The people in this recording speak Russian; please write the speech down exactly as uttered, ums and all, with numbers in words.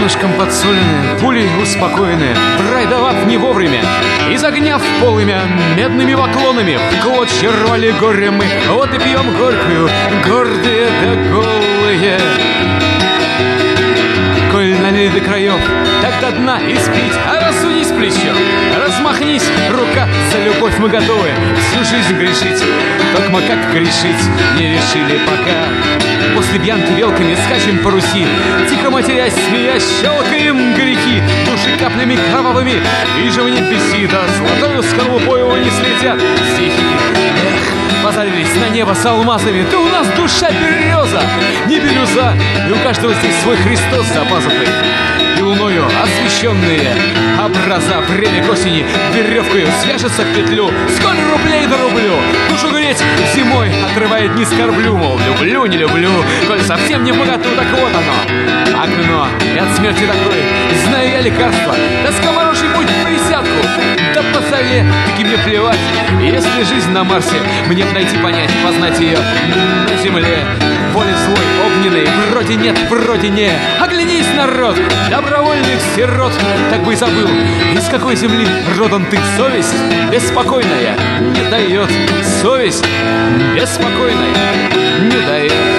Солнышком подсоленные, пулей успокоенные, пройдовав не вовремя, изогняв полымя медными поклонами, в клочья рвали горе мы, вот и пьем горькую, гордые да голые. Коль налили до краев, так до дна и спить, а рассудись плечом, размахнись, рука, за любовь мы готовы всю жизнь грешить. Только мы как грешить не решили пока. После пьянки велками скачем по Руси, тихо матерясь, смеясь, щелкаем грехи, души каплями кровавыми, и же в небеси, да золотою скорлупою не слетят стихи. Эх, позарились на небо с алмазами, ты у нас душа береза, не бирюза, и у каждого здесь свой Христос за пазухой. И луною освещенные образа время к осени веревкою свяжется в петлю. Сколь рублей да рублю, душу греть зимой отрывает, не скорблю, мол, люблю, не люблю, коль совсем не в богату, так вот оно, окно, и от смерти такой, знаю я лекарство, да скомороший путь в присядку, да по сове, таки мне плевать, если жизнь на Марсе, мне б найти понять, познать ее на земле. Воли злой, огненной, вроде нет, вроде не. Оглянись, народ, добровольных сирот, так бы и забыл, из какой земли родом ты. Совесть беспокойная не дает, совесть беспокойная не дает.